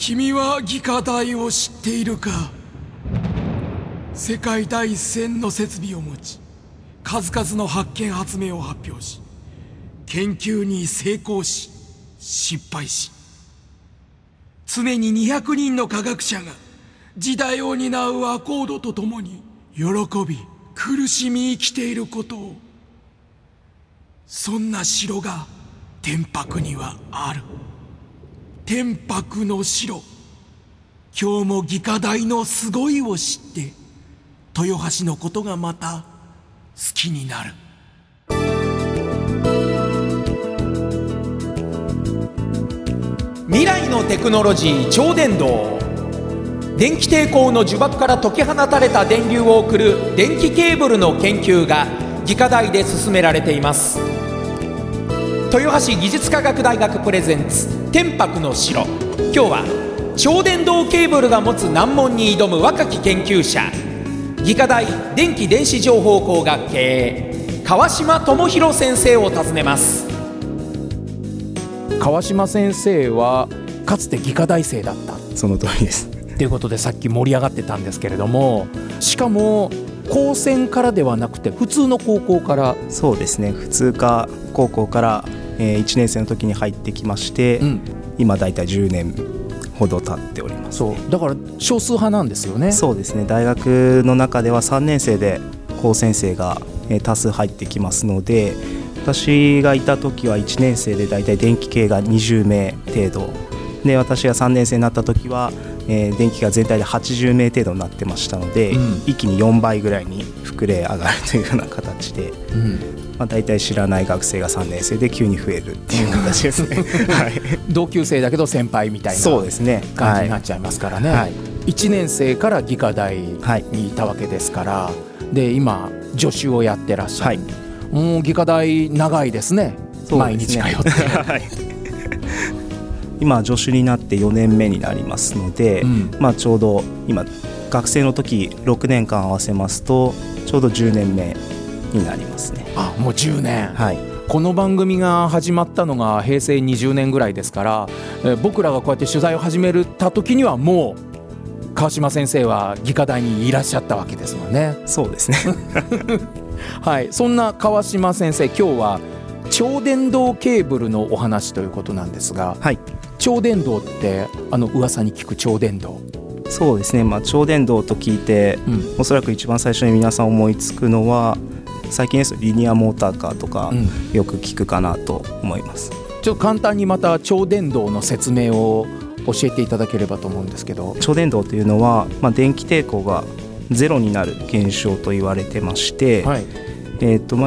君は技科大を知っているか。世界第一線の設備を持ち、数々の発見発明を発表し、研究に成功し失敗し、常に200人の科学者が時代を担うアコードとともに喜び苦しみ生きていることを。そんな城が天白にはある。天白の城。今日も技科大のすごいを知って豊橋のことがまた好きになる。 未来のテクノロジー超電導。電気抵抗の呪縛から解き放たれた電流を送る電気ケーブルの研究が技科大で進められています。豊橋技術科学大学プレゼンツ天白の城。今日は超電導ケーブルが持つ難問に挑む若き研究者、技科大電気電子情報工学系川島智博先生を訪ねます。川島先生はかつて技科大生だった。 その通りですということで、さっき盛り上がってたんですけれども、しかも高専からではなくて普通の高校から。 そうですね、普通科高校から、1年生の時に入ってきまして、今だいたい10年ほど経っております、ね。 そうだから少数派なんですよね。 そうですね、大学の中では3年生で高専生が、多数入ってきますので、私がいた時は1年生でだいたい電気系が20名程度で、私が3年生になった時は、電気が全体で80名程度になってましたので、一気に4倍ぐらいに膨れ上がるというような形で、だいたい知らない学生が3年生で急に増えるっていう形ですね、はい、 同級生だけど先輩みたいなそうですね感じになっちゃいますからね、はい、1年生から技科大にいたわけですから、で今助手をやってらっしゃる、もう技科大長いですね。毎日通って、はい今助手になって4年目になりますので、ちょうど今学生の時6年間合わせますとちょうど10年目になりますね。 もう10年、 はい、 この番組が始まったのが平成20年ぐらいですから、僕らがこうやって取材を始めた時にはもう川島先生は技科大にいらっしゃったわけですもんね。 そうですねはい、そんな川島先生、今日は超電導ケーブルのお話ということなんですが、はい、超電導って噂に聞く超電導。 そうですね、超電導と聞いて、おそらく一番最初に皆さん思いつくのは最近ですとリニアモーターカーとかよく聞くかなと思います。 ちょっと簡単にまた超電導の説明を教えていただければと思うんですけど。 超電導というのは、電気抵抗がゼロになる現象と言われてまして、はい、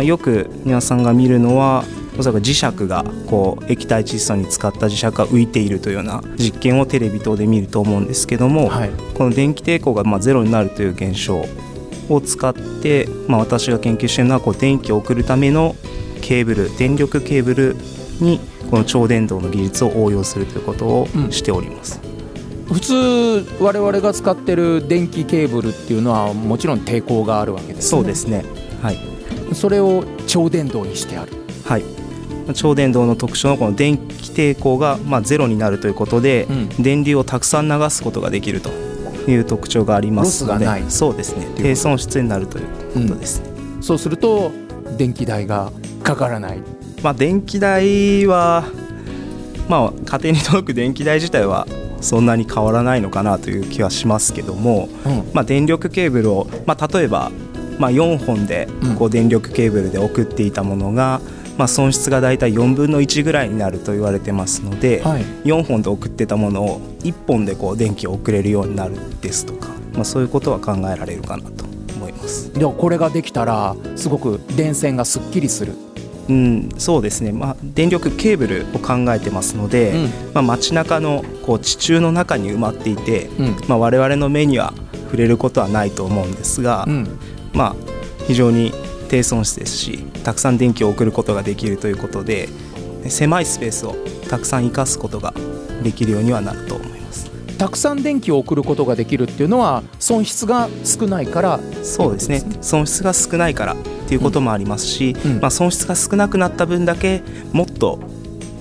よく皆さんが見るのはおそらく磁石が液体窒素に使った磁石が浮いているというような実験をテレビ等で見ると思うんですけども、はい、この電気抵抗がゼロになるという現象を使って、私が研究しているのは電気を送るためのケーブル、電力ケーブルにこの超電導の技術を応用するということをしております。 普通我々が使っている電気ケーブルっていうのはもちろん抵抗があるわけですね。 そうですね、はい、 それを超電導にしてある。 はい、超電導の特徴のこの電気抵抗がゼロになるということで、電流をたくさん流すことができるという特徴がありますので、 ロスがない。 そうですね、低損失になるということですね、 そうすると電気代がかからない。 電気代は、家庭に届く電気代自体はそんなに変わらないのかなという気はしますけども、電力ケーブルを、例えば、4本で電力ケーブルで送っていたものが、損失がだいたい4分の1ぐらいになると言われてますので、4本で送ってたものを1本で電気を送れるようになるですとか、そういうことは考えられるかなと思います。 ではこれができたらすごく電線がすっきりする。 そうですね、電力ケーブルを考えてますので、街中の地中の中に埋まっていて、我々の目には触れることはないと思うんですが、非常に低損失ですし、たくさん電気を送ることができるということで、狭いスペースをたくさん生かすことができるようにはなると思います。 たくさん電気を送ることができるっていうのは損失が少ないから。 そうですね、損失が少ないからっていうこともありますし、損失が少なくなった分だけもっと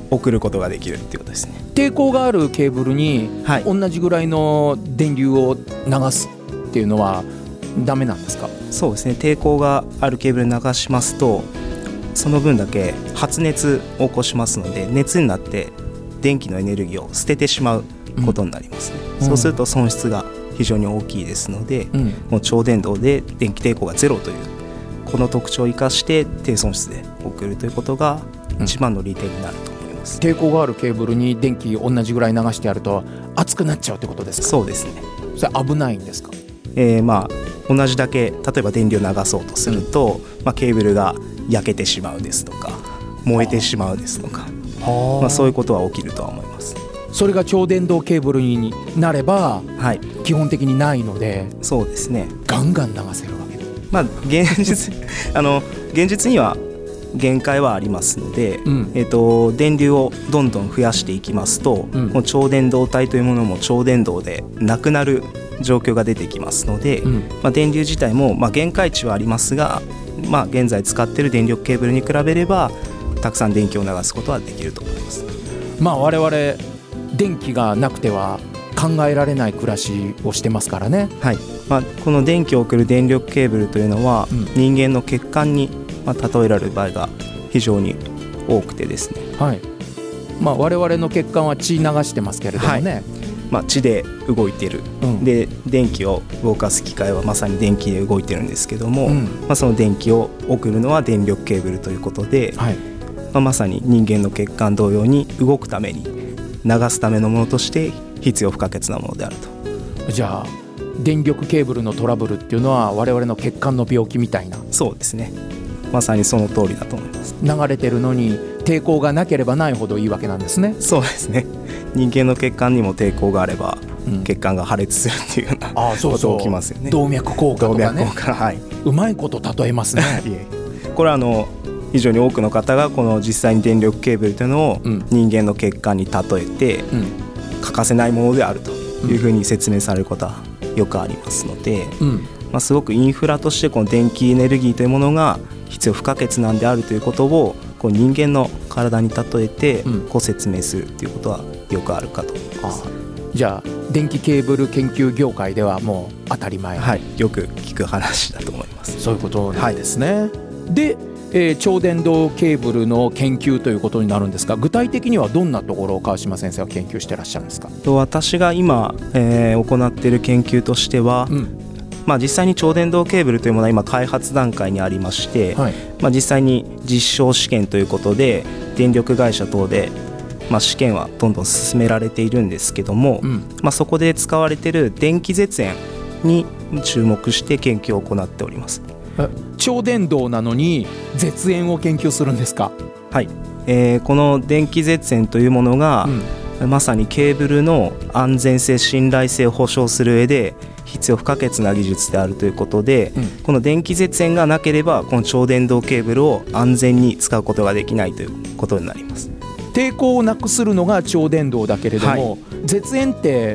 送ることができるっていうことですね。 抵抗があるケーブルに同じぐらいの電流を流すっていうのはダメなんですか？ そうですね、抵抗があるケーブルに流しますとその分だけ発熱を起こしますので、熱になって電気のエネルギーを捨ててしまうことになりますね、そうすると損失が非常に大きいですので、もう超電導で電気抵抗がゼロというこの特徴を生かして低損失で送るということが一番の利点になると思います、 抵抗があるケーブルに電気同じぐらい流してやると熱くなっちゃうってことですか？ そうですね。 それ危ないんですか？ 同じだけ例えば電流を流そうとすると、ケーブルが焼けてしまうですとか燃えてしまうですとか、そういうことは起きるとは思います。 それが超電導ケーブルになれば、基本的にないので、 そうですね、 ガンガン流せるわけで、 現実には限界はありますので、電流をどんどん増やしていきますと、もう超電導体というものも超電導でなくなる状況が出てきますので、電流自体も限界値はありますが、現在使っている電力ケーブルに比べればたくさん電気を流すことはできると思います。 我々電気がなくては考えられない暮らしをしてますからね。 この電気を送る電力ケーブルというのは、人間の血管に例えられる場合が非常に多くてですね、 我々の血管は血流してますけれどもね、 血で動いてる、で電気を動かす機械はまさに電気で動いてるんですけども、その電気を送るのは電力ケーブルということで、まさに人間の血管同様に動くために流すためのものとして必要不可欠なものであると。 じゃあ電力ケーブルのトラブルっていうのは我々の血管の病気みたいな。 そうですね、まさにその通りだと思います。 流れてるのに抵抗がなければないほどいいわけなんですね。 そうですね、人間の血管にも抵抗があれば、血管が破裂するっていうようなこと起きますよね。 動脈硬化とかね、うまいこと例えますねこれは非常に多くの方がこの実際に電力ケーブルというのを人間の血管に例えて欠かせないものであるというふうに説明されることはよくありますので、すごくインフラとしてこの電気エネルギーというものが必要不可欠なんであるということをこう人間の体に例えてこう説明するということはよくあるかと思います。 じゃあ電気ケーブル研究業界ではもう当たり前、 よく聞く話だと思います。 そういうことなんですね、で超電導ケーブルの研究ということになるんですが、具体的にはどんなところを川島先生は研究してらっしゃるんですか？ 私が今、行っている研究としては、実際に超電導ケーブルというものは今開発段階にありまして、実際に実証試験ということで電力会社等で、試験はどんどん進められているんですけども、そこで使われている電気絶縁に注目して研究を行っております。 超電導なのに絶縁を研究するんですか？ この電気絶縁というものが、まさにケーブルの安全性信頼性を保証する上で必要不可欠な技術であるということで、この電気絶縁がなければこの超電導ケーブルを安全に使うことができないということになります。 抵抗をなくするのが超電導だけれども、絶縁って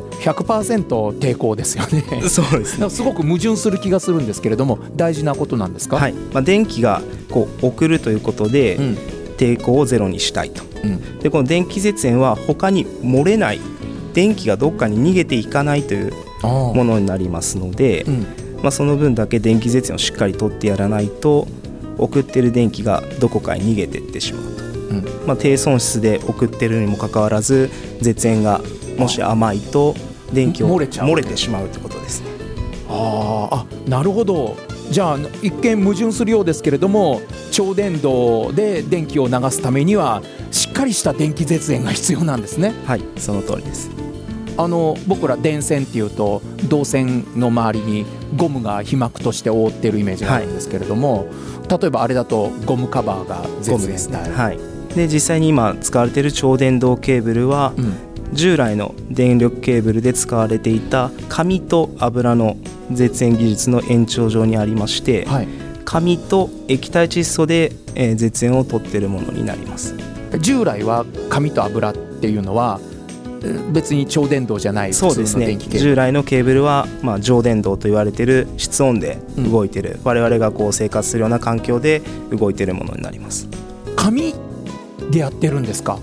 100% 抵抗ですよねそうですね、 すごく矛盾する気がするんですけれども、大事なことなんですか？ 電気がこう送るということで、抵抗をゼロにしたいと、でこの電気絶縁は他に漏れない、電気がどっかに逃げていかないというものになりますので、その分だけ電気絶縁をしっかり取ってやらないと送っている電気がどこかに逃げていってしまうと、低損失で送っているにもかかわらず絶縁がもし甘いと電気を漏れてしまうということですね。 なるほど。じゃあ一見矛盾するようですけれども、超電導で電気を流すためにはしっかりした電気絶縁が必要なんですね。 その通りです。 僕ら電線っていうと導線の周りにゴムが被膜として覆っているイメージがあるんですけれども、例えばあれだとゴムカバーが絶縁ですね。で実際に今使われている超電導ケーブルは、従来の電力ケーブルで使われていた紙と油の絶縁技術の延長上にありまして、紙と液体窒素で、絶縁を取っているものになります。 従来は紙と油っていうのは別に超電導じゃない普通の電気ケーブル。 従来のケーブルは、上電導と言われている室温で動いている、我々がこう生活するような環境で動いているものになります。 紙でやってるんですか？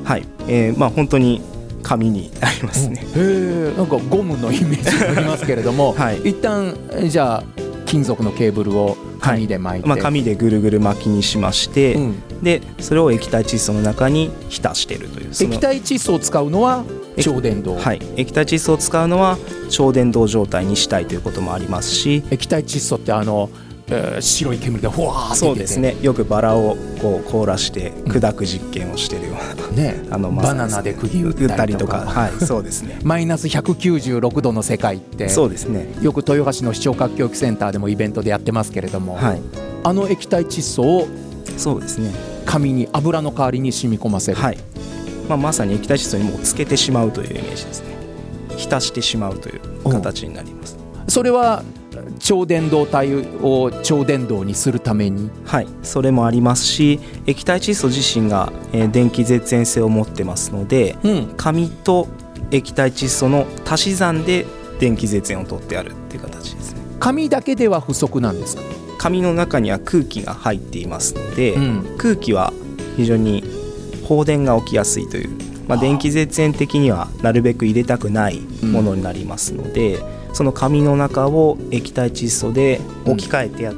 はい、本当に紙になりますね。 なんかゴムのイメージがありますけれども、はい、一旦じゃあ金属のケーブルを紙で巻いて、 はい、紙でぐるぐる巻きにしまして、でそれを液体窒素の中に浸しているという。 液体窒素を使うのは超電導、 はい、液体窒素を使うのは超電導状態にしたいということもありますし、 液体窒素って白い煙でふわーって出て、 そうですね、よくバラをこう凍らして砕く実験をしているような、 ね、バナナで釘打ったりとか、 はい、そうですねマイナス196度の世界って、 そうですね、 よく豊橋の視聴覚教育センターでもイベントでやってますけれども、はい、液体窒素をそうですね、 紙に油の代わりに染み込ませる、 はい、まさに液体窒素にもうつけてしまうというイメージですね。浸してしまうという形になります。 それは超電導体を超電導にするために、 はい、それもありますし、液体窒素自身が、電気絶縁性を持ってますので、紙と液体窒素の足し算で電気絶縁を取ってあるっていう形ですね。 紙だけでは不足なんですか？ 紙の中には空気が入っていますので、空気は非常に放電が起きやすいという、電気絶縁的にはなるべく入れたくないものになりますので、その紙の中を液体窒素で置き換えてやって、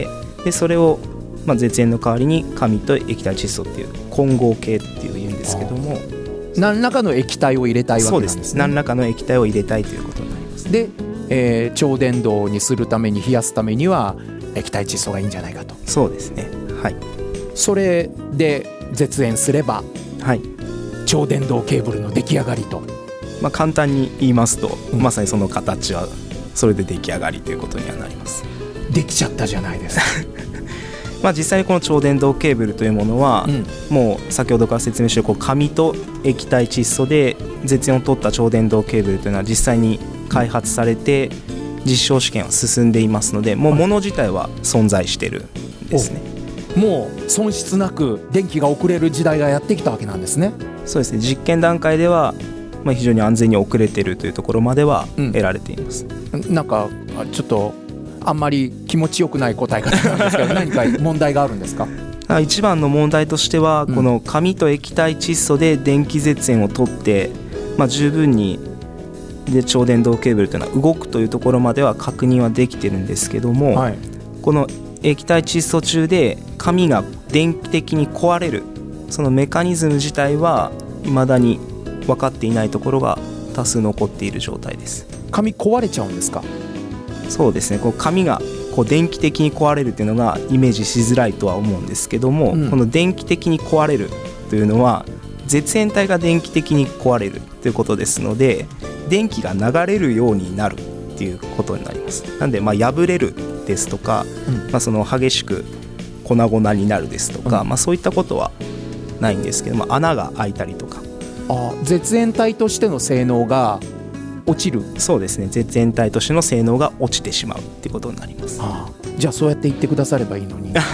でそれを絶縁の代わりに紙と液体窒素っていう混合系っていうんですけども、 何らかの液体を入れたいわけなんですね。 そうです、何らかの液体を入れたいということになります。 で、超電導にするために冷やすためには液体窒素がいいんじゃないかと。 そうですね、はい、 それで絶縁すれば、はい、超電導ケーブルの出来上がりと、 簡単に言いますと、まさにその形はそれで出来上がりということにはなります。 できちゃったじゃないですか実際にこの超電導ケーブルというものは、もう先ほどから説明している紙と液体窒素で絶縁を取った超電導ケーブルというのは実際に開発されて実証試験は進んでいますので、もう物自体は存在しているんですね。 もう損失なく電気が送れる時代がやってきたわけなんですね。 そうですね、実験段階では非常に安全に送れているというところまでは得られています。 なんかちょっとあんまり気持ちよくない答え方なんですけど何か問題があるんですか？ 一番の問題としては、この紙と液体窒素で電気絶縁を取って、十分にで超電導ケーブルというのは動くというところまでは確認はできてるんですけども、この液体窒素中で紙が電気的に壊れるそのメカニズム自体は未だに分かっていないところが多数残っている状態です。 紙壊れちゃうんですか？ そうですね、こう紙が電気的に壊れるというのがイメージしづらいとは思うんですけども、この電気的に壊れるというのは絶縁体が電気的に壊れるということですので、電気が流れるようになるということになります。なので破れるですとか、その激しく粉々になるですとか、そういったことはないんですけども、穴が開いたりとか、 絶縁体としての性能が落ちる。 そうですね、絶縁体としての性能が落ちてしまうっていうことになります。 じゃあそうやって言ってくださればいいのに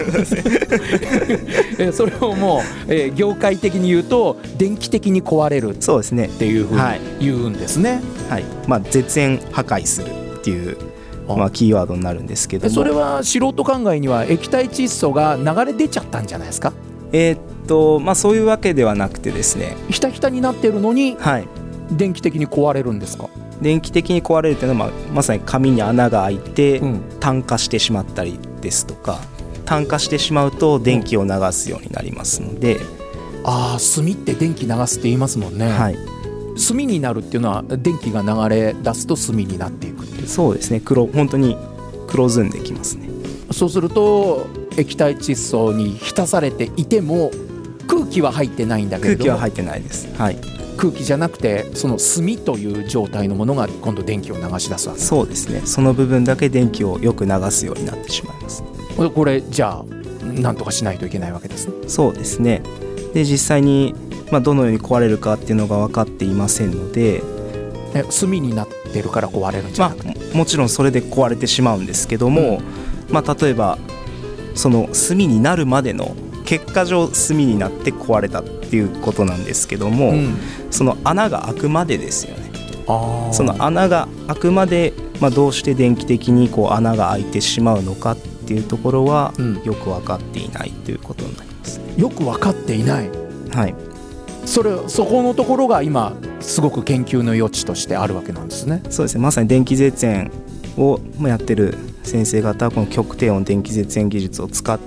それをもう、業界的に言うと電気的に壊れるっていうふうに言うんですね。 はい、絶縁破壊するっていうキーワードになるんですけども、 それは素人考えには液体窒素が流れ出ちゃったんじゃないですか？ そういうわけではなくてですね、 ひたひたになってるのに、電気的に壊れるんですか？ 電気的に壊れるというのは、まさに紙に穴が開いて炭化してしまったりですとか、炭化してしまうと電気を流すようになりますので、 炭って電気流すって言いますもんね。炭になるっていうのは電気が流れ出すと炭になっていくっていう。 そうですね、本当に黒ずんできますね。 そうすると液体窒素に浸されていても空気は入ってないんだけれども、 空気は入ってないです。 空気じゃなくてその炭という状態のものが今度電気を流し出すわけ。 そうですね、その部分だけ電気をよく流すようになってしまいます。 これじゃあ何とかしないといけないわけですね。 そうですね。で実際に、どのように壊れるかっていうのが分かっていませんので、 炭になってるから壊れるんじゃなくて、 もちろんそれで壊れてしまうんですけども、例えばその炭になるまでの結果上炭になって壊れたっていうことなんですけども、その穴が開くまでですよね。その穴が開くまで、どうして電気的に穴が開いてしまうのかっていうところは、よく分かっていないということになりますね。 よく分かっていない。 そこのところが今すごく研究の余地としてあるわけなんですね。 そうですね、まさに電気絶縁をやってる先生方はこの極低温電気絶縁技術を使って、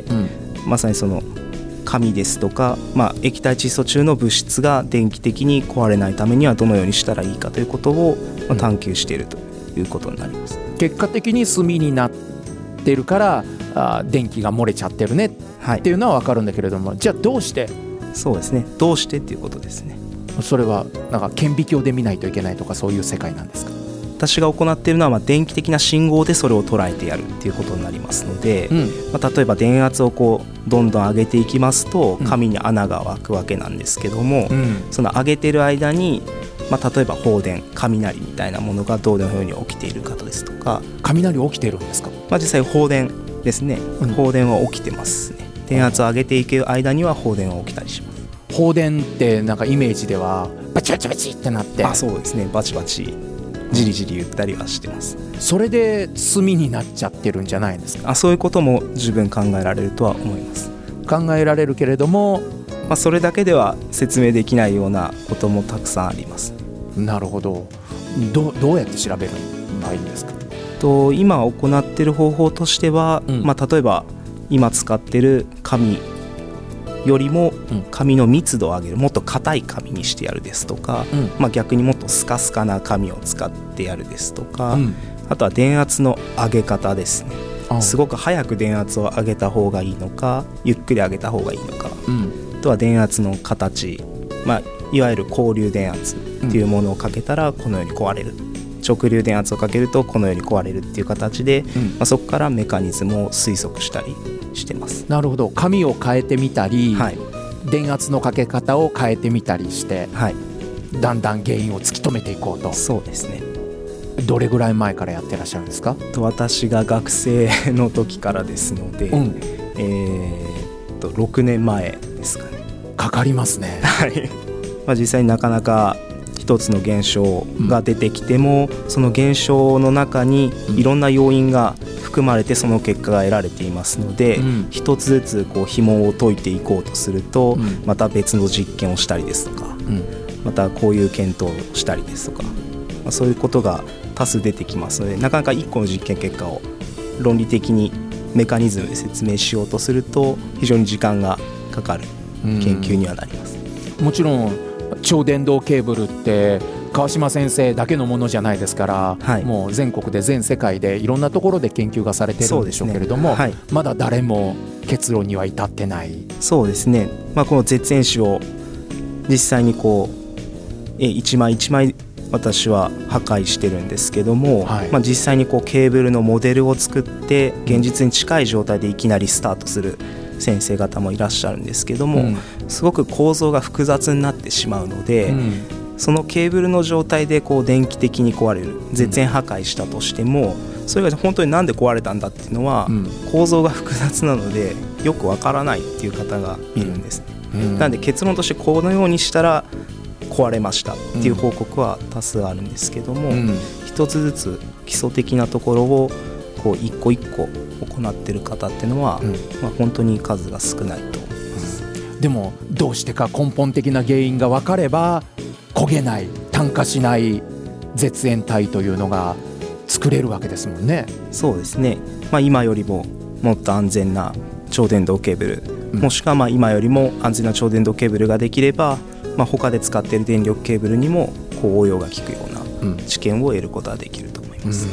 まさにその紙ですとか、液体窒素中の物質が電気的に壊れないためにはどのようにしたらいいかということを探求しているということになります。 結果的に炭になってるから電気が漏れちゃってるねっていうのは分かるんだけれども、じゃあどうして？ そうですね、どうしてっていうことですね。 それはなんか顕微鏡で見ないといけないとかそういう世界なんですか？ 私が行っているのは電気的な信号でそれを捉えてやるっていうことになりますので、例えば電圧をどんどん上げていきますと紙に穴が開くわけなんですけども、その上げてる間に、例えば放電雷みたいなものがどのように起きているかですとか。 雷起きてるんですか？ 実際放電ですね、放電は起きてますね。電圧を上げていく間には放電は起きたりします。 放電ってなんかイメージではバチバチバチってなって、 そうですね、バチバチじりじり言ったりはしてます。 それで炭になっちゃってるんじゃないですか？ そういうことも十分考えられるとは思います。 考えられるけれども、 それだけでは説明できないようなこともたくさんあります。 なるほど。どうやって調べるのがいいんですか？ 今行っている方法としては、例えば今使っている紙よりも紙の密度を上げる、もっと硬い紙にしてやるですとか、逆にもっとスカスカな紙を使ってやるですとか、あとは電圧の上げ方ですね。すごく早く電圧を上げた方がいいのか、ゆっくり上げた方がいいのか、あとは電圧の形、いわゆる交流電圧っていうものをかけたらこのように壊れる、直流電圧をかけるとこのように壊れるっていう形で、そこからメカニズムを推測したりしてます。 なるほど。紙を変えてみたり、電圧のかけ方を変えてみたりして、だんだん原因を突き止めていこうと。 そうですね。 どれぐらい前からやってらっしゃるんですか？ 私が学生の時からですので、6年前ですかね。 かかりますね。 実際になかなか一つの現象が出てきても、その現象の中にいろんな要因が含まれてその結果が得られていますので、一つずつ紐を解いていこうとすると、また別の実験をしたりですとか、またこういう検討をしたりですとか、そういうことが多数出てきますので、なかなか1個の実験結果を論理的にメカニズムで説明しようとすると非常に時間がかかる研究にはなります。 もちろん超電導ケーブルって川島先生だけのものじゃないですから、もう全国で全世界でいろんなところで研究がされてるんでしょうけれども、まだ誰も結論には至ってない。 そうですね、この絶縁紙を実際に一枚一枚私は破壊してるんですけども、実際にケーブルのモデルを作って現実に近い状態でいきなりスタートする先生方もいらっしゃるんですけども、すごく構造が複雑になってしまうので、そのケーブルの状態で電気的に壊れる、絶縁破壊したとしても、それが本当になんで壊れたんだっていうのは、構造が複雑なのでよくわからないっていう方がいるんですね。なので結論としてこのようにしたら壊れましたっていう報告は多数あるんですけども、一つずつ基礎的なところを一個一個行っている方っていうのは、本当に数が少ないと思います。 でもどうしてか根本的な原因が分かれば焦げない、炭化しない絶縁体というのが作れるわけですもんね。 そうですね、今よりももっと安全な超電導ケーブル、もしくは今よりも安全な超電導ケーブルができれば、他で使っている電力ケーブルにも応用が効くような知見を得ることができると思います。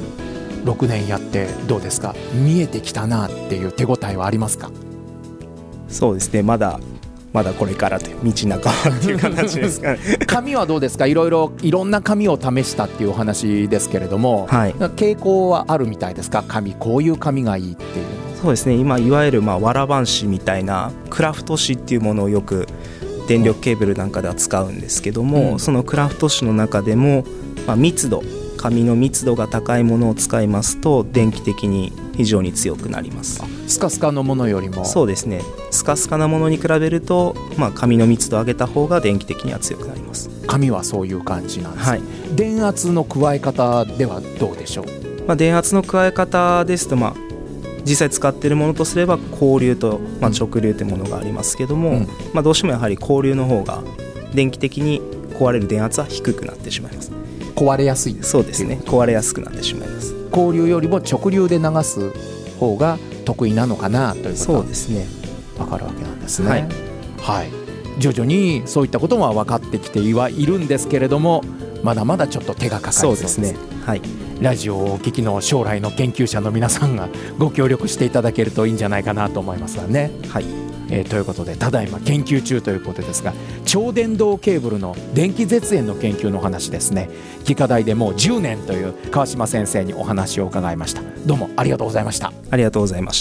6年やってどうですか？見えてきたなっていう手応えはありますか？ そうですね、まだこれからという道半ばっていう形ですかね。 紙はどうですか？いろんな紙を試したっていうお話ですけれども、傾向はあるみたいですか？こういう紙がいいっていう。 そうですね、今いわゆるわらばん紙みたいなクラフト紙っていうものをよく電力ケーブルなんかでは使うんですけども、そのクラフト紙の中でも、紙の密度が高いものを使いますと電気的に非常に強くなります。 スカスカのものよりも。 そうですね、スカスカなものに比べると、紙の密度を上げた方が電気的には強くなります。 紙はそういう感じなんです、電圧の加え方ではどうでしょう？ 電圧の加え方ですと、 実際使っているものとすれば交流と、直流というものがありますけども、どうしてもやはり交流の方が電気的に壊れる電圧は低くなってしまいます。 壊れやすい。 そうですね、壊れやすくなってしまいます。 交流よりも直流で流す方が得意なのかなということがそうですね、 分かるわけなんですね。はい、徐々にそういったことは分かってきてはいるんですけれども、まだまだちょっと手がかかりそうですね。はい、ラジオをお聞きの将来の研究者の皆さんがご協力していただけるといいんじゃないかなと思いますがね。はい、ということでただいま研究中ということですが、超電導ケーブルの電気絶縁の研究の話ですね。技科大でもう10年という川島先生にお話を伺いました。どうもありがとうございました。 ありがとうございました。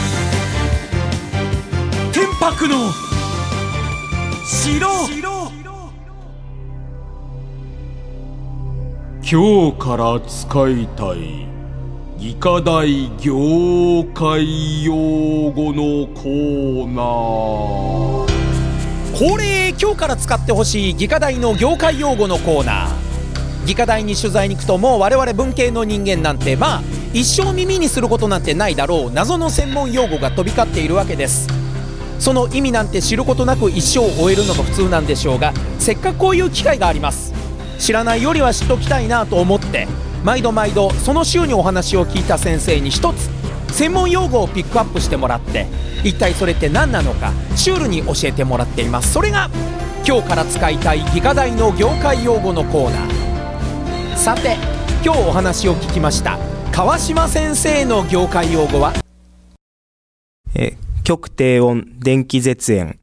天白の城。今日から使いたい技科大業界用語のコーナー。 恒例、今日から使ってほしい技科大の業界用語のコーナー。技科大に取材に行くと、もう我々文系の人間なんて一生耳にすることなんてないだろう謎の専門用語が飛び交っているわけです。その意味なんて知ることなく一生を終えるのが普通なんでしょうが、せっかくこういう機会があります。知らないよりは知っときたいなと思って、毎度その週にお話を聞いた先生に一つ専門用語をピックアップしてもらって、一体それって何なのかシュールに教えてもらっています。それが今日から使いたい技科大の業界用語のコーナー。さて、今日お話を聞きました川島先生の業界用語は、 極低温電気絶縁。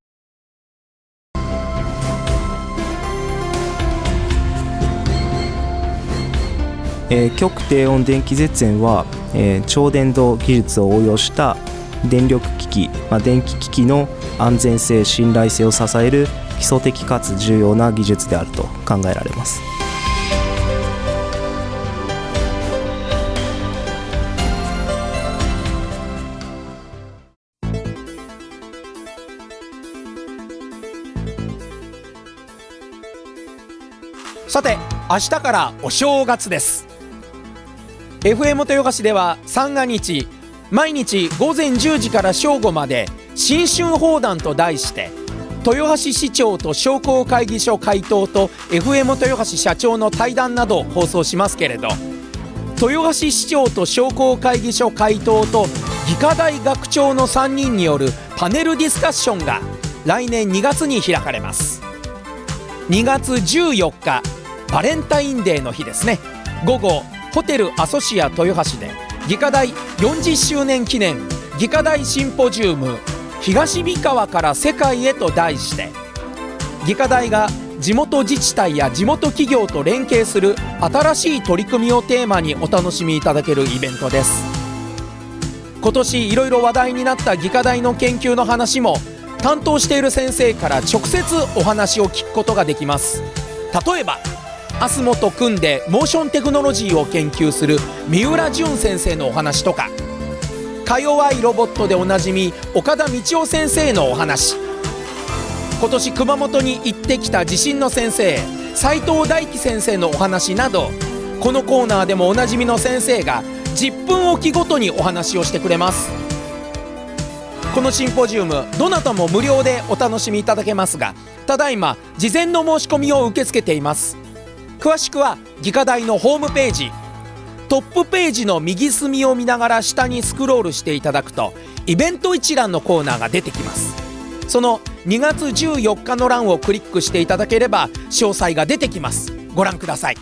極低温電気絶縁は、超電導技術を応用した電力機器、電気機器の安全性信頼性を支える基礎的かつ重要な技術であると考えられます。 さて、明日からお正月です。 FM 豊橋では三が日、毎日午前10時から正午まで新春砲弾と題して、豊橋市長と商工会議所会頭と FM 豊橋社長の対談などを放送しますけれど、豊橋市長と商工会議所会頭と技科大学長の3人によるパネルディスカッションが来年2月に開かれます。2月14日バレンタインデーの日ですね。午後、ホテルアソシア豊橋で技科大40周年記念技科大シンポジウム東三河から世界へと題して、技科大が地元自治体や地元企業と連携する新しい取り組みをテーマにお楽しみいただけるイベントです。今年いろいろ話題になった技科大の研究の話も、担当している先生から直接お話を聞くことができます。例えばアスモと組んでモーションテクノロジーを研究する三浦淳先生のお話とか、か弱いロボットでおなじみ岡田道夫先生のお話、今年熊本に行ってきた地震の先生斉藤大樹先生のお話など、このコーナーでもおなじみの先生が10分おきごとにお話をしてくれます。このシンポジウム、どなたも無料でお楽しみいただけますが、ただいま事前の申し込みを受け付けています。詳しくは技科大のホームページ、トップページの右隅を見ながら下にスクロールしていただくと、イベント一覧のコーナーが出てきます。その2月14日の欄をクリックしていただければ詳細が出てきます。ご覧ください。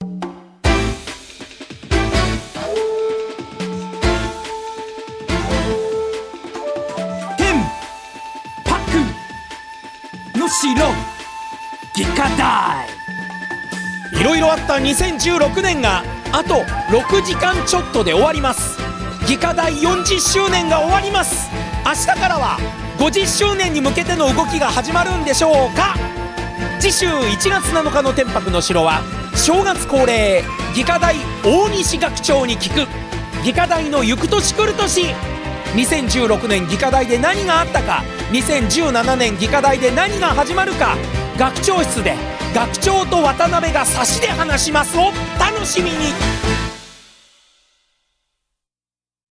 天白の城技科大。 いろいろあった2016年があと6時間ちょっとで終わります。技科大40周年が終わります。明日からは50周年に向けての動きが始まるんでしょうか。次週1月7日の天白の城は、正月恒例技科大大西学長に聞く技科大の行く年来る年。2016年技科大で何があったか、2017年技科大で何が始まるか、学長室で学長と渡辺が差しで話します。を楽しみに。